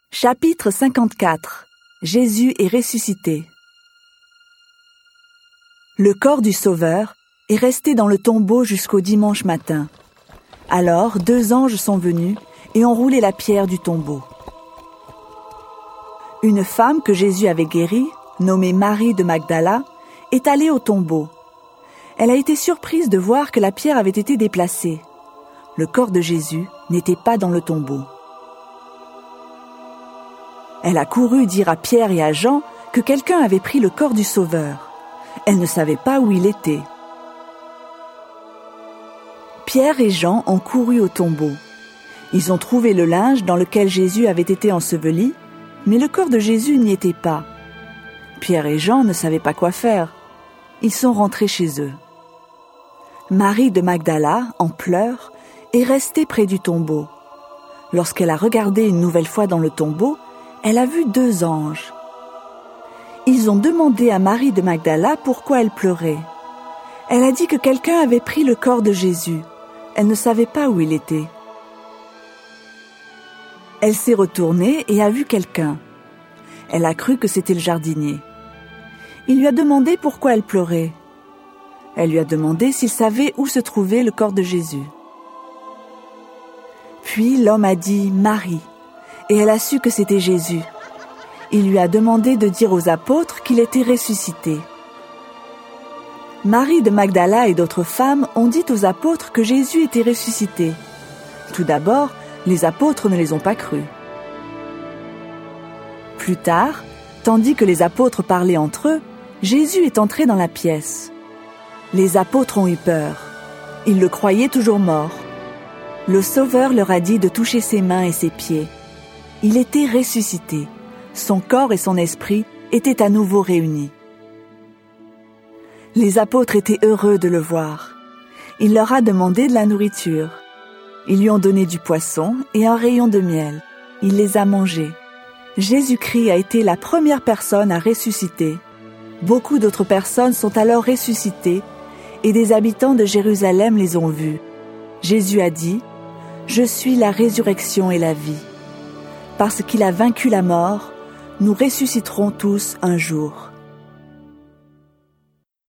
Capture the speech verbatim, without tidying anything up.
Chapitre cinquante-quatre. Jésus est ressuscité. Le corps du Sauveur est resté dans le tombeau jusqu'au dimanche matin. Alors deux anges sont venus et ont roulé la pierre du tombeau. Une femme que Jésus avait guérie, nommée Marie de Magdala, est allée au tombeau. Elle a été surprise de voir que la pierre avait été déplacée. Le corps de Jésus n'était pas dans le tombeau. Elle a couru dire à Pierre et à Jean que quelqu'un avait pris le corps du Sauveur. Elle ne savait pas où il était. Pierre et Jean ont couru au tombeau. Ils ont trouvé le linge dans lequel Jésus avait été enseveli, mais le corps de Jésus n'y était pas. Pierre et Jean ne savaient pas quoi faire. Ils sont rentrés chez eux. Marie de Magdala, en pleurs, est restée près du tombeau. Lorsqu'elle a regardé une nouvelle fois dans le tombeau, elle a vu deux anges. Ils ont demandé à Marie de Magdala pourquoi elle pleurait. Elle a dit que quelqu'un avait pris le corps de Jésus. Elle ne savait pas où il était. Elle s'est retournée et a vu quelqu'un. Elle a cru que c'était le jardinier. Il lui a demandé pourquoi elle pleurait. Elle lui a demandé s'il savait où se trouvait le corps de Jésus. Puis l'homme a dit « Marie ». Et elle a su que c'était Jésus. Il lui a demandé de dire aux apôtres qu'il était ressuscité. Marie de Magdala et d'autres femmes ont dit aux apôtres que Jésus était ressuscité. Tout d'abord, les apôtres ne les ont pas crus. Plus tard, tandis que les apôtres parlaient entre eux, Jésus est entré dans la pièce. Les apôtres ont eu peur. Ils le croyaient toujours mort. Le Sauveur leur a dit de toucher ses mains et ses pieds. Il était ressuscité. Son corps et son esprit étaient à nouveau réunis. Les apôtres étaient heureux de le voir. Il leur a demandé de la nourriture. Ils lui ont donné du poisson et un rayon de miel. Il les a mangés. Jésus-Christ a été la première personne à ressusciter. Beaucoup d'autres personnes sont alors ressuscitées et des habitants de Jérusalem les ont vus. Jésus a dit « Je suis la résurrection et la vie. Parce qu'il a vaincu la mort, nous ressusciterons tous un jour.